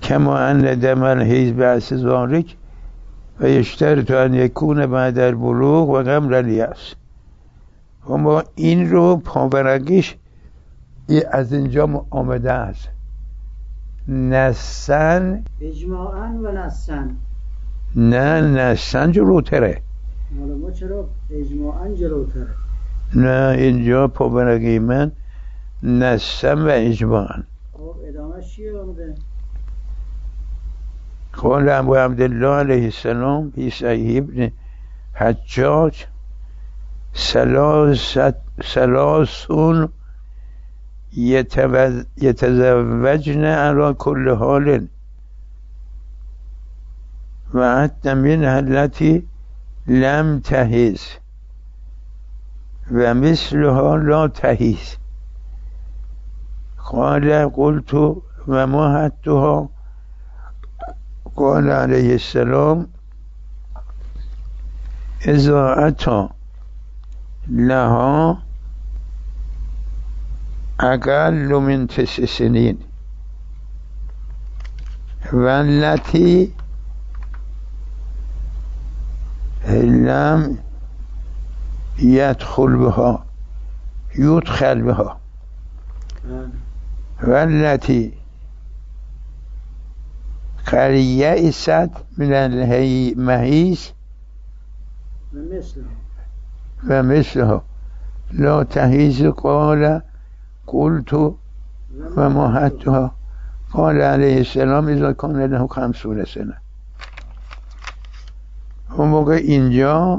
کما ان دم الحیض بعث ذالک و یشترط ان یکون بعد البلوغ و قبل الیأس. و ما این رو پاورقیش از اینجا آمده است، نسن اجماعاً و نسن. نه نسن جلوتره. حالا ما چرا اجماعاً جلوتره؟ نه اینجا پاورقی من نسن و اجماعاً. خب ادامه چیه آمده؟ قال ابو عبدالله علیه السلام فی صحیح ابن حجاج ثلاثون یتزوجن علی کل حال و حتی منها التي لم تحض و مثلها لا تحض. قال قلت و ما حدها؟ قال علیه السلام اذا اتی لها اقل من 9 سنین والتي لم يدخل بها والتي قد یئست من المحیض و مثلها لا تحیض. قال قلت و ما حدها؟ قال علیه السلام اذا کان له 50 سنه. اون موقع اینجا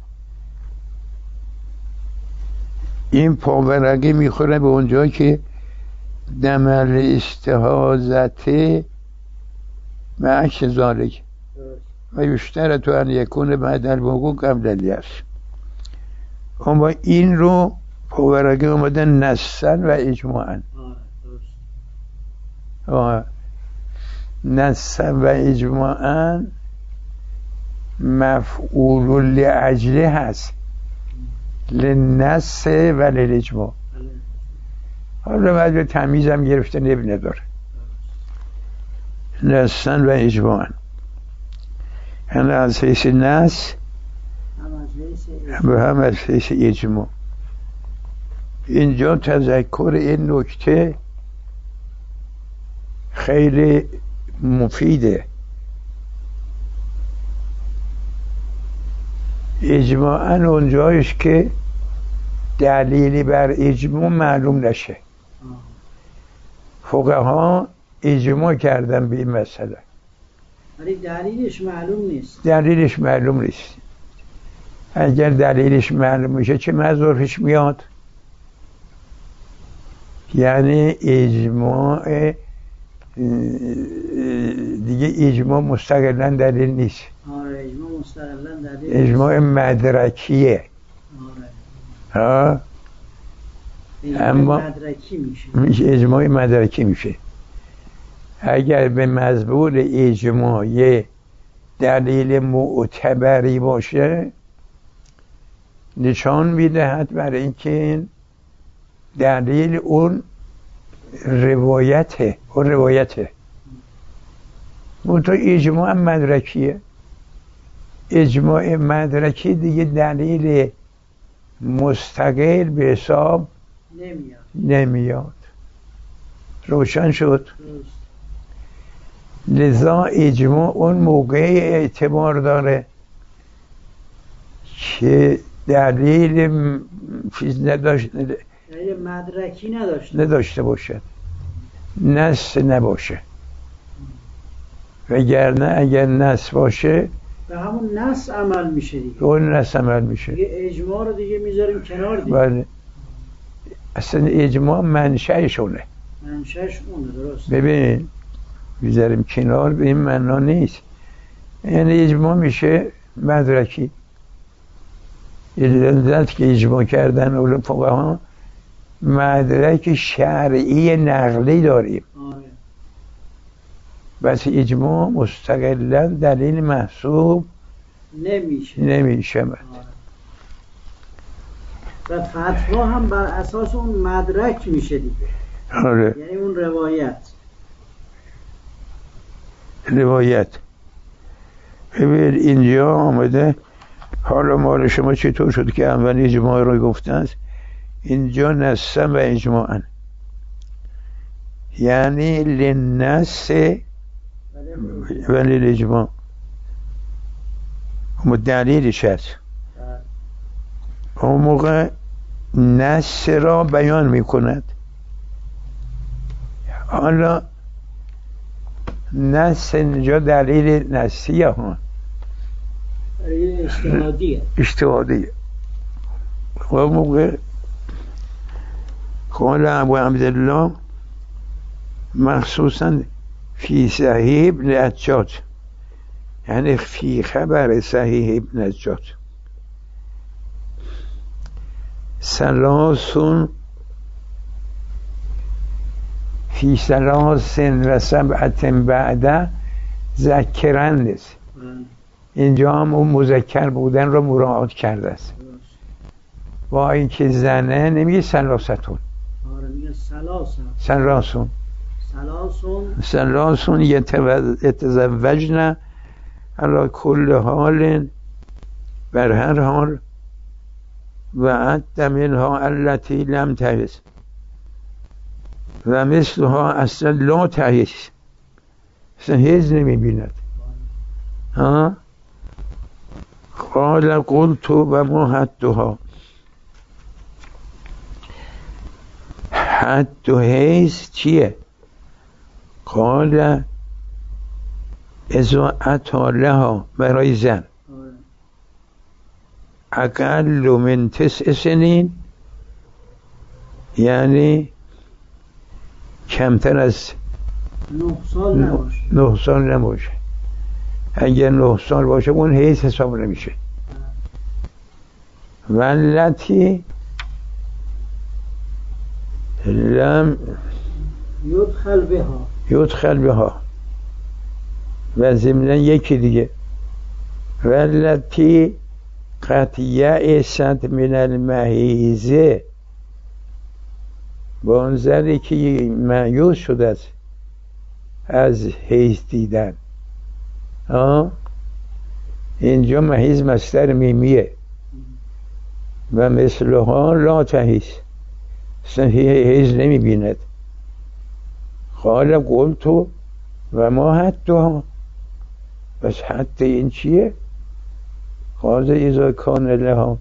این پاورقی میخوره به اونجا که دمل استحاضته و عکس ذالک و یشترط ان یکون بعد الوقوع قبل الیأس. اما این رو پاورقی اومده نسن و اجماعاً. نسن و اجماعاً مفعول لاجله هست، للنس و للاجماع. حالا باید به تمیز هم گرفته نداره. نسن و اجماعاً هم از حیث نس هم از حیث اجماع. اینجا تذکر این نکته خیلی مفیده. اجماعاً اونجایش که دلیلی بر اجماع معلوم نشه. فقها اجماع کردن به این مسئله ولی دلیلش معلوم نیست. اگر دلیلش معلوم میشه چه مظروفش میاد؟ یعنی اجماع دیگه اجماع مستقلاً دلیل نیست. اجماع مستقلاً دلیل، اجماع مدرکیه. اما مدرکی میشه، اجماع مدرکی میشه. اگر به مضمون اجماع دلیل معتبری باشه نشان میدهد برای اینکه دلیل اون روایته. اون تو اجماع مدرکیه. اجماع مدرکی دیگه دلیل مستقل به حساب نمیاد. روشن شد؟ لذا اجماع اون موقع اعتبار داره که دلیل چیز مدرکی نداشته باشد، نص نباشه. وگرنه اگر نص باشه به همون نص عمل میشه دیگه. اون نص عمل میشه دیگه اجماع رو دیگه میذاریم کنار دیگه. بله. اصلا اجماع منشأش اونه. درست. ببین میذاریم کنار به این معنا نیست. یعنی اجماع میشه مدرکی. علت که اجماع کردن علم فقها مدرک شرعی نقلی داریم. بس اجماع مستقلاً دلیل محسوب نمیشه. و فتوا هم بر اساس اون مدرک میشه دیگه. آره. یعنی اون روایت. روایت. ببین اینجا آمده حالا مال شما چطور شد که اول اجماع رو گفتند؟ اینجا نصا و اجماعا یعنی للنص ولی الاجماع اما دلیلش هست. اون موقع نص را بیان می کند. حالا نص اینجا دلیل نصیه ها اجتهادیه. اون موقع قال ابو عبدالله مخصوصا فی صحیح ابن حجاج، یعنی فی خبر صحیح ابن حجاج ثلاث فی ثلاث و سبعت بعد ذکرن است. اینجا هم اون مذکر بودن رو مراعات کرده است. با اینکه زنه نمیگه ثلاثتون، ثلاثون یتزوجن علی کل حال، بر هر حال، و عد منها التي لم تحس و مثلها اصلا لا تحس، اصلا حیض نمیبیند. قال قلت و ما حدها، حد و حیض چیه؟ قال اذا اتا لها، برای زن اقل من 9 سنین، یعنی کمتر از 9 سال نباشه. اگر 9 سال باشه اون حیض حساب نمیشه. والتی لم یدخل بها و ضمناً یکی دیگه والتی قد یئست من المحیض، با اون زنی که مایوس شده است از حیض دیدن. اینجا محیض مصدر میمیه و مثلها لا تحیض، اصلا حیض نمیبیند. قال قلت و ما حدها، بس حد این چیه؟ قال اذا کان لها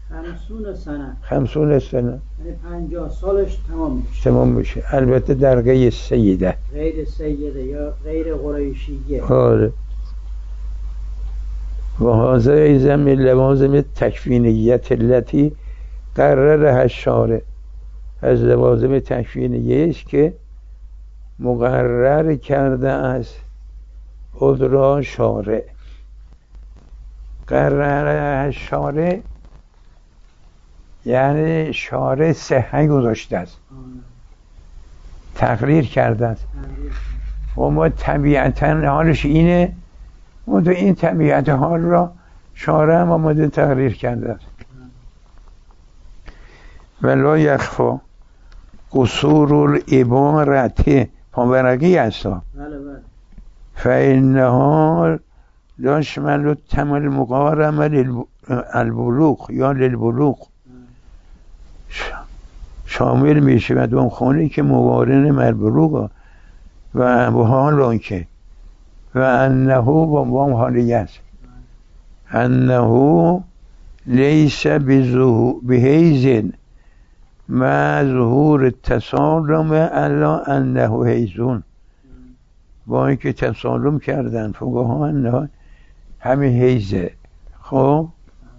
50 سنه، یعنی 50 سالش تمام میشه. البته درجه سیده، غیر سیده یا غیر قریشیه. آره. و هذا ایضا من لوازم تکفینیت التي قررها الشارع، از لوازم تکفینیه است که مقرر کرده است ادرا شارع. قررها شارع یعنی شارع صحه گذاشته است، تقریر کرده است. و ما طبیعتا حالش اینه، ما تو این طبیعت حال را شارع هم آمده تقریر کرده است. ولا یخفا قصور العبارت پاورقی است، فإنها یشمل تم المقارمه للبلوغ یا للبلوغ، شامل میشه و اون خونه که موارن مربلوغ و حال اون که و انه با اون حالیه است انه لیس بحیض مع ظهور التسالم الا انه حیضون، با اینکه تسالم کردن فقها انه همین حیضه. خب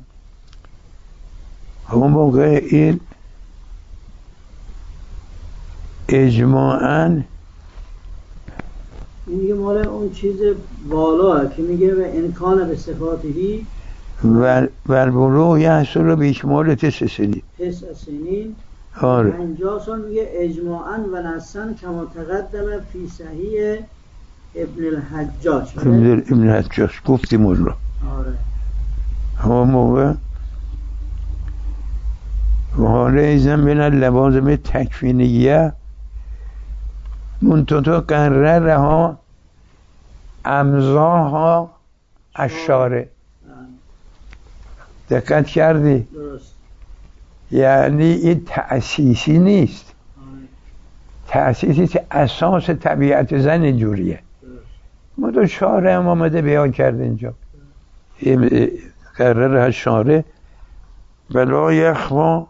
اون موقع این اجماعاً این دیگه مال اون چیز بالا که میگه و امکان به صفاتهی و البلوغ یحصل بیکمال 9 سنین. 9 سنین. آره. 50 سال میگه اجماعاً و نصاً کما تقدم فی صحیح ابن الحجاج. ابن الحجاج گفتیم اون رو. آره. همون موقع و حالا ایزن بین لوازم تکفینیه منتطا قرره ها امضاها اشاره. دقت کردی؟ درست. یعنی این تأسیسی نیست، تأسیسی که اساس طبیعت زن اینجوریه. ما دو شاره هم آمده بیان کرده اینجا، قرر شاره بلا یخوا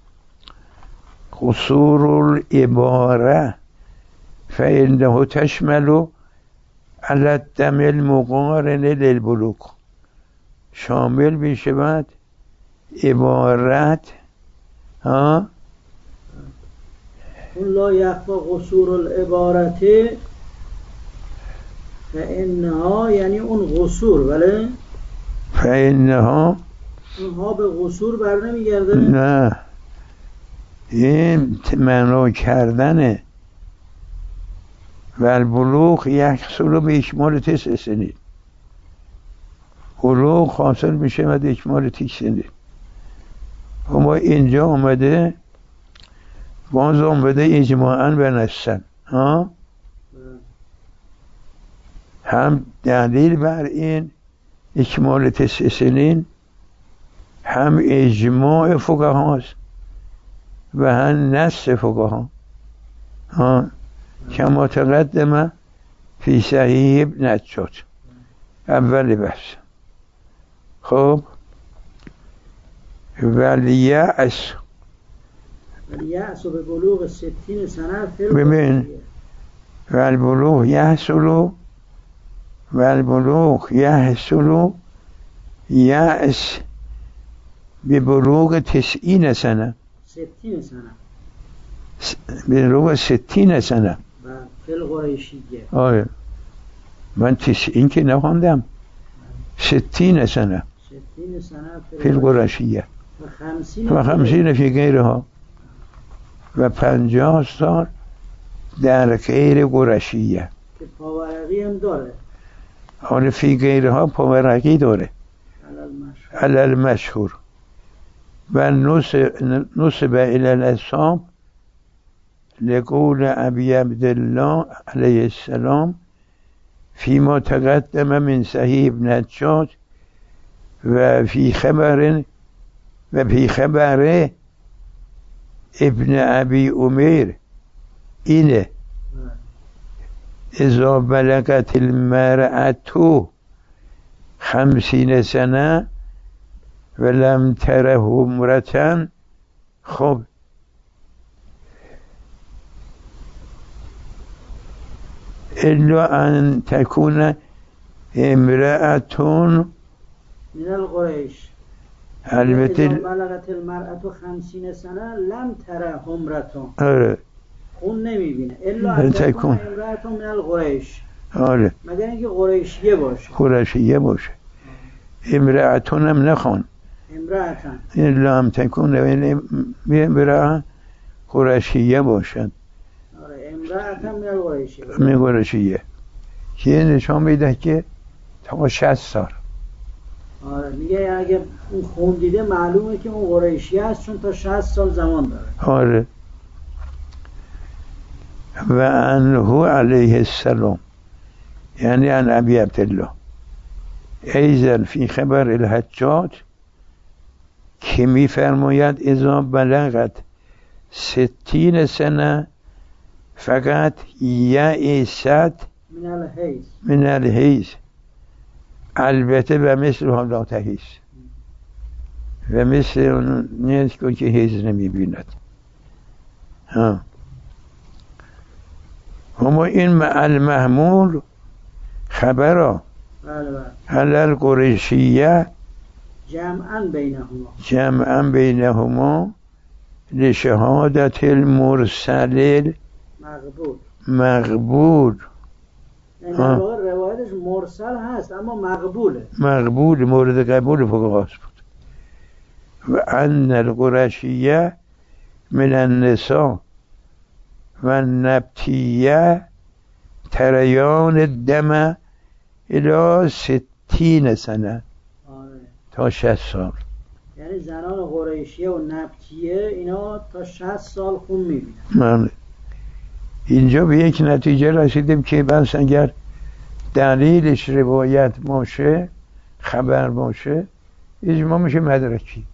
قصور العباره فإنه تشمل على الدم المقارن للبلوغ، شامل میشود عبارت ها لا یخفا قصور العبارت فإنها، یعنی اون قصور، بله، فإنها اونها به قصور بر نمیگرده. نه، این معنا کردنه. و البلوغ یحصل به اکمال 9 سنین، بلوغ حاصل میشه و اکمال 9 سنین. اما اینجا آمده باز آمده اجماعاً و نصاً، هم دلیل بر این اکمال 9 سنین، هم اجماع فقهاست و هم نص فقها، کما تقدم فی صحیح ابن عجاج اول بحث. خب ولیأس به بلوغ 60 سنه ببین، والبلوغ یحصل یأس به بلوغ 90 سنه، 60 سنه، بلوغ 60 سنه فل قریشیه. آره من 90 که نخوندم، 60 سنه فی القریشیه و 50 فی غیرها و 50 سال در غیر قریشیه که پاورقی هم داره. آره فی غیرها پاورقی داره علل مشهور و نسب الی الاسام لقول ابی عبدالله علیه السلام فیما تقدم من صحیح ابن عجاج و فی خبر ابن ابی امیر اینه اذا بلغت المرأة 50 سنه ولم تره امرة. خب الا ان تكون امرأة من القریش. البته بلغت المرأة 50 سنه لم تره امرة، آره خون نمیبینه. الا ان تكون امرأة من القریش، آره مگر اینکه قریشیه باشه. امرأتون هم نخوان، امرأتن الا ان تكون امرأة قریشیه باشد. امرأتن من قریشیه که نشان میده که تا 60 سال. آره میگه اگه اون خون دیده معلومه که اون قریشی هست، چون تا 60 سال زمان داره. آره و انه علیه السلام، یعنی عن ابی عبدالله ایضا فی خبر الحجاج که میفرماید اذا بلغت 60 سنه فقط یئست من الحیض، البته و مثل لا تحیض، و مثل اون نیست که حیض نمیبیند. اما این المحمول خبره علی القریشیه جمعا بینهما لشهادت المرسل مقبول. یعنی در واقع روایتش مرسل هست اما مقبول، مورد قبول فقهاست بود. و ان القریشیه من النساء و النبتیه تریان الدم الی 60 سنه، تا 60 سال. یعنی زنان قریشیه و نبتیه اینا تا 60 سال خون میبینن. اینجا به یک نتیجه رسیدیم که بس اگر دلیلش روایت باشه، خبر باشه، اجماع میشه مدرکی.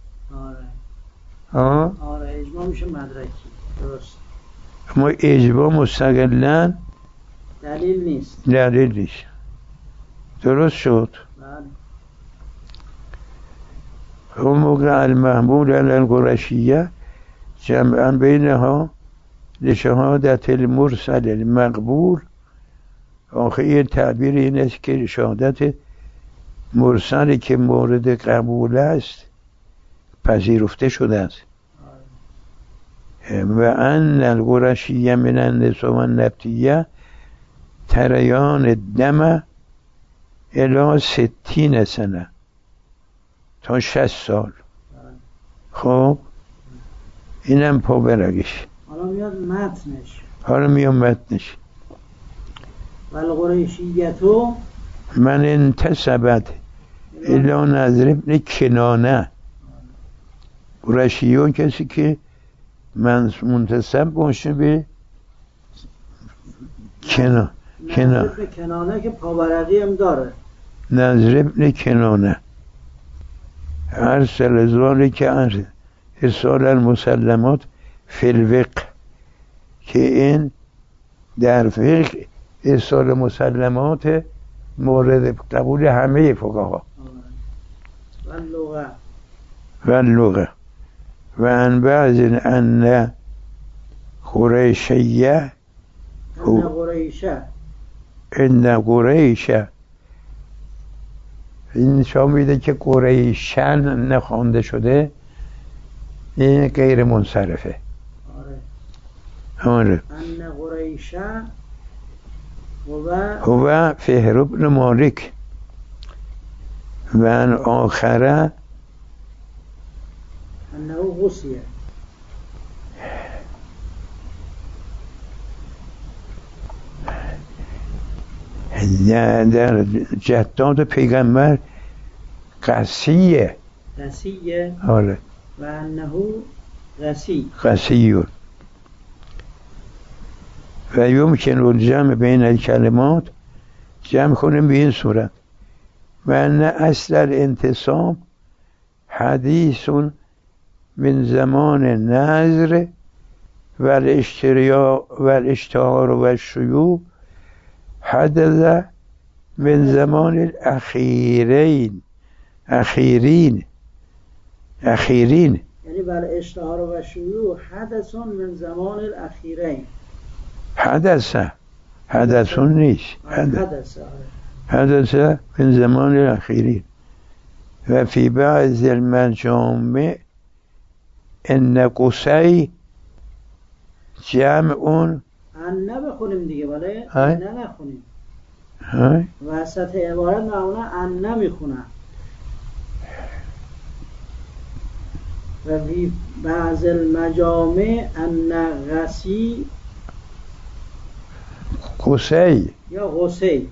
آره اجماع میشه مدرکی، درست. اما اجماع مستقلاً دلیل نیست. درست شد. بله. اون موقع المحمول علی القرشیه جمعاً بینها لشهادت المرسل المقبول. آخه یه تعبیر این است که شهادت مرسلی که مورد قبول است پذیرفته شده است. و ان القرشیه من النساء النبطیه تریان دم الی 60 سنه، تا 60 سال. خب اینم پا برگش. حالا میاد متنش. و القریشیتو من انتسبت الی نضر ابن کنانه. قریشیون کسی که منتسب باشه به کنانه که پاورقی هم داره. نضر ابن کنانه ارسل ذالک ارسال المسلمات فی الفقه، که این در فقه ارسال مسلمات مورد قبول همه فقها. و اللغه و ان بعض ان قریشیه ان قریشه این نشان میده که قریشن نخوانده شده، این غیر منصرفه. آره. ان قریشه هو فهر ابن مالک و ان آخره انه غسیه. در جداد پیغمبر قسیه. آره. و انه قسیون. و یمکن الجمع بین الکلمات، جمع کنیم به این صورت: و ان اصل الانتصاب حدیث من زمان نظر و الاشتهار و الشیوع حدث من زمان الاخیرین. یعنی بر اشتهار و شیوع حدث من زمان الاخیرین. حدثون نیست. حدث من زمان الاخیرین. و فی بعض المجامع ان قصی جمع ان نبخونیم دیگه، بله ان نخونیم. وسط عبارت معمولا ان میخونن. و فی بعض المجامع ان غسی قصی یا غسی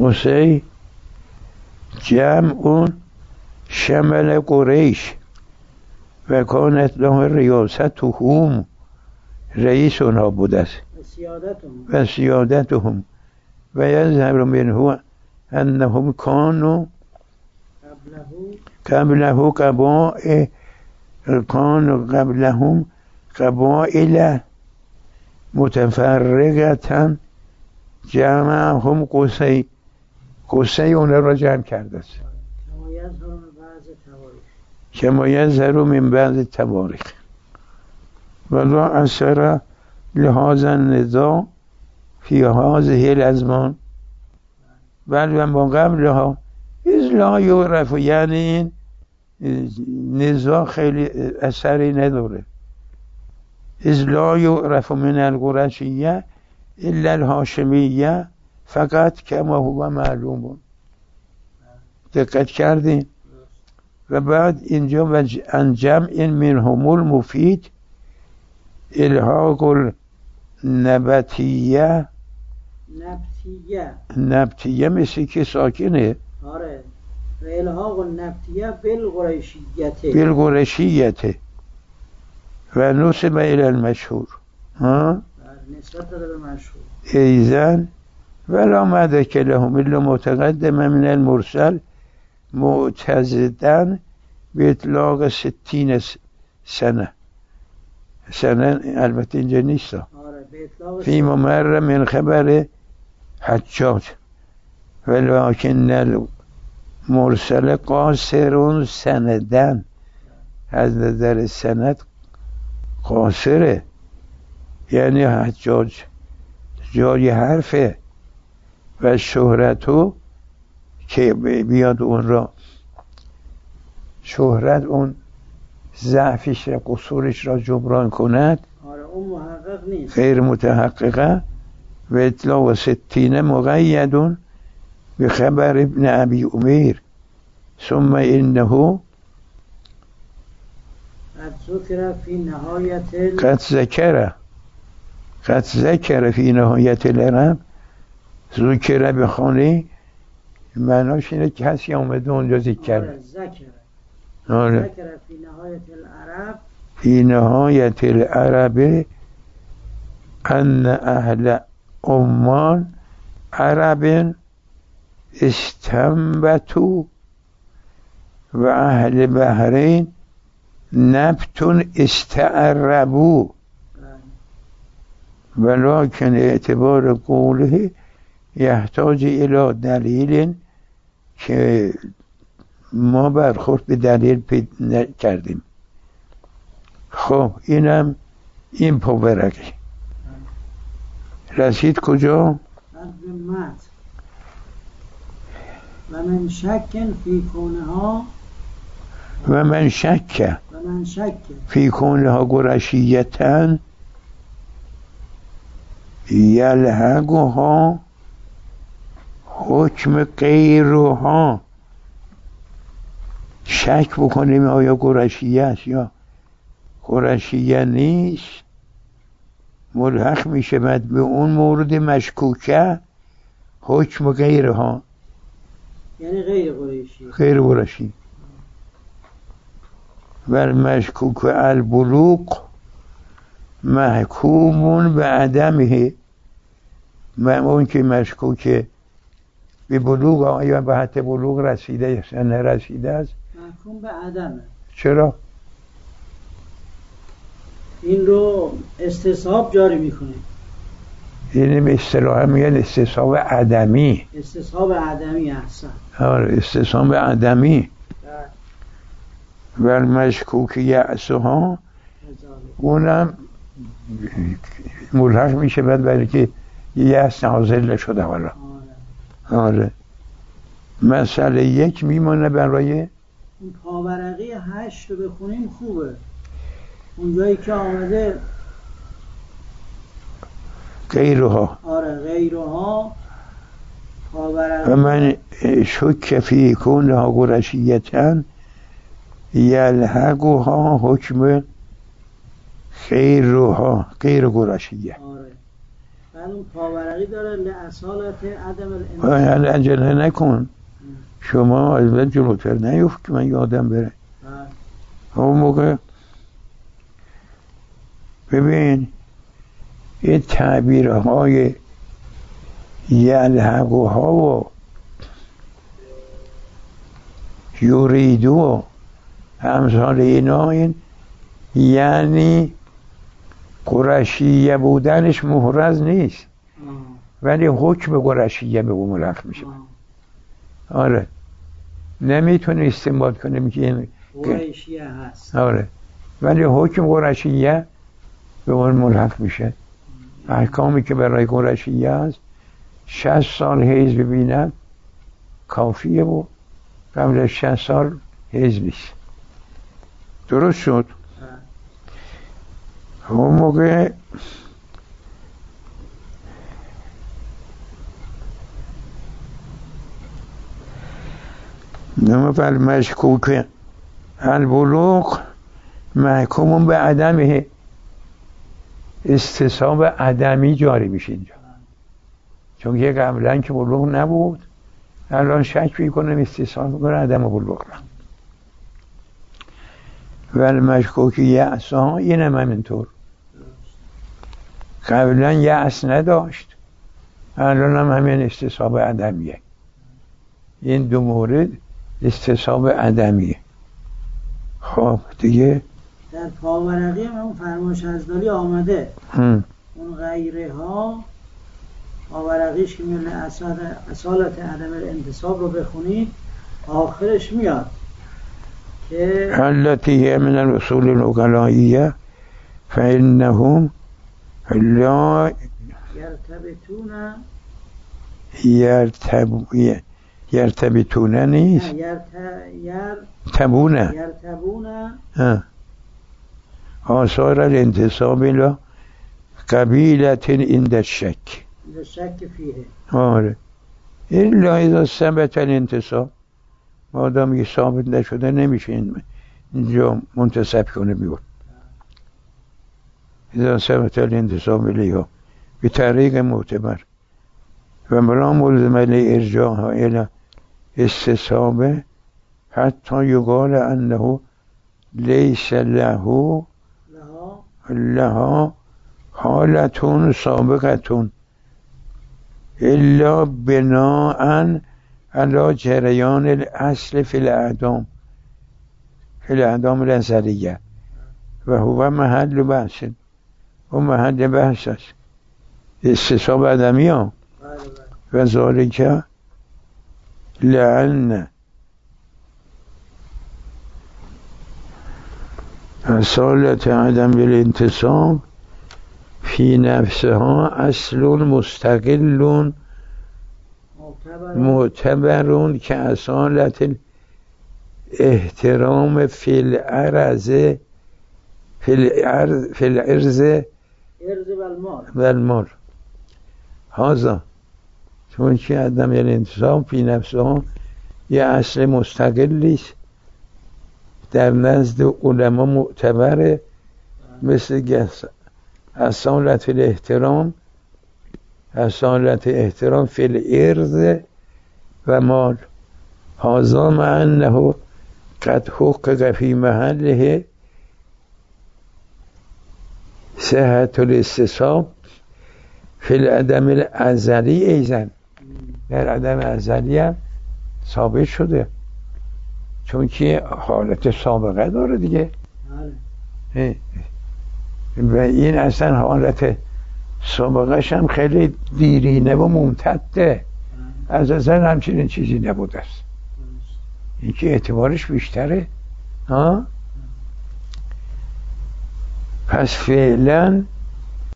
جمع شمل قریش و کانت له ریاستهم، رئیس اونها بوده است و سیادتهم و یظهر منه انهم کانوا قبلهم قبائل متفرقه جمعهم قصی اونها را جمع کرده است. کما یظهر من بعض تواریخ ولا اثر لهذا النزاع فی هذه الازمان بل و ما قبلها اذ لا یعرف. یعنی این نزاع خیلی اثری نداره. اذ لا یعرف من القرشیه الا الهاشمیه فقط کما هو معلوم. دقت کردین؟ و بعد اینجا انجام این منهم المفید الحاق النبتیه مثل که ساکنه. آره. و الحاق النبتیه بالقرشیته و نسب الى المشهور. نسبت داده به مشهور. ایزن ولا مدرک لهم الا متقدم من المرسل معتزدن به اطلاق 60 سنه البته اینجا نیست فی ممر من خبر حجاج ولکن المرسل قاصر سندن از نظر سند قاصره، یعنی حجاج جای حرفه و شهرتو که بیاد اون را شهرت اون ضعفش را قصورش را جبران کند اون محقق نیست، غیر متحققه. و اطلاع 60 مقیدون به خبر ابن ابی امیر ثم انه قد ذکر فی نهایت العرب ذکر بخانه معناش اینه که کسی آمده اونجا ذکر کرد. ذکر فی نهایت العرب فی نهایت العرب ان اهل عمان عرب استنبتوا و اهل بحرین نبتون استعربوا ولكن اعتبار قوله یحتاج الى دلیل که ما برخورد به دلیل پیدا کردیم. خب اینم این پاورقی رسید کجا؟ و من شک فی کونها و من شک فی کونها قرشیتن یلحقها حکم غیرها. شک بکنیم آیا قرشیه است یا قرشیه نیست، ملحق میشه بعد به اون مورد مشکوکه حکم غیرها، یعنی غیر قرشی. و المشکوک البلوغ محکوم به عدمه، اون که مشکوک به بلوغ آیا به حد بلوغ رسیده یا نرسیده است محکوم به عدمه. چرا؟ این رو استصحاب جاری میکنه، یعنی به اصطلاح میگن استصحاب عدمی. استصحاب عدمی احسن. آره استصحاب عدمی. و المشکوک یأسها اونم ملحق میشه بعد برای که یأس نازل شده حالا. آره مسئله 1 میمونه برای اون پاورقی 8 رو بخونیم خوبه، اونجایی که آمده غیرها. آره غیرها پاورقی و من شک فی کونها قرشیتن یلحقها حکم غیرها غیر قرشیه. آره بعد اون پاورقی داره لأصالت عدم الانتفاع. عجله نکن شما از جلوتر نیفت که من یادم بره. اون موقع ببین این تعبیرهای یلحقها و یوریدو و امثال اینا، این یعنی قرشیه بودنش محرز نیست ولی حکم قرشیه به اون ملحق میشه. آره نمیتونه استنباط کنه که این قرشیه هست. آره ولی حکم قرشیه به اون ملحق میشه. احکامی که برای قرشیه هست 60 سال حیض ببیند کافیه و قبل از 60 سال حیض نیست. درست شد؟ اون موقع نمفل مشکوک البلوغ محکوم به عدمه، استصحاب عدمی جاری میشه اینجا، چون که قبلا که بلوغ نبود الان شک میکنه استصحاب کنه عدم بلوغ. ولی مشکوک یأس ها اینم همینطور، قبلا یأس نداشت الان هم همین استصحاب عدمیه. این دو مورد استصحاب عدمیه. خب دیگه در پاورقی هم اون فرمایش ازدالی آمده اون غیره ها پاورقیش که میونه اصالت عدم الانتصاب رو بخونید آخرش میاد که التي من الرسول الوكلائية فإنهم لا يرتبطون نیست يرتبون آثار الانتصاب الى قبيلة عند الشك آره الا اذا ثبت الانتصاب مادام یه ثابت نشده نمیشه اینجا منتصب کنه بیاد. اذا ثبت الانتصاب الیها به طریق معتبر و ملا ملزم ارجاعها الى استصحاب حتی یقال انه لیس لها حالتون سابقتون الا بناء علی جریان الاصل فی الاعدام الازلیه و هو محل بحث و محل بحث است استصحاب عدمی ها و ذالک لعن اصالت عدم الانتصاب فی نفسها اصل مستقل معتبرون که اصالت احترام فی الارض و المال هذا چون که عدم الانتصاب فی نفسها یه اصل مستقلی است در نزد علما معتبره مثل اصالت الاحترام فی الارض و مال هذا مع انه قد حقق فی محله صحت الاستصحاب فی العدم الازلی ایضا در عدم ازلی هم ثابت شده چون که حالت سابقه داره دیگه و این اصلا حالت سابقهش هم خیلی دیرینه و ممتده از اصلا همچنین چیزی نبوده است این که اعتبارش بیشتره پس فعلا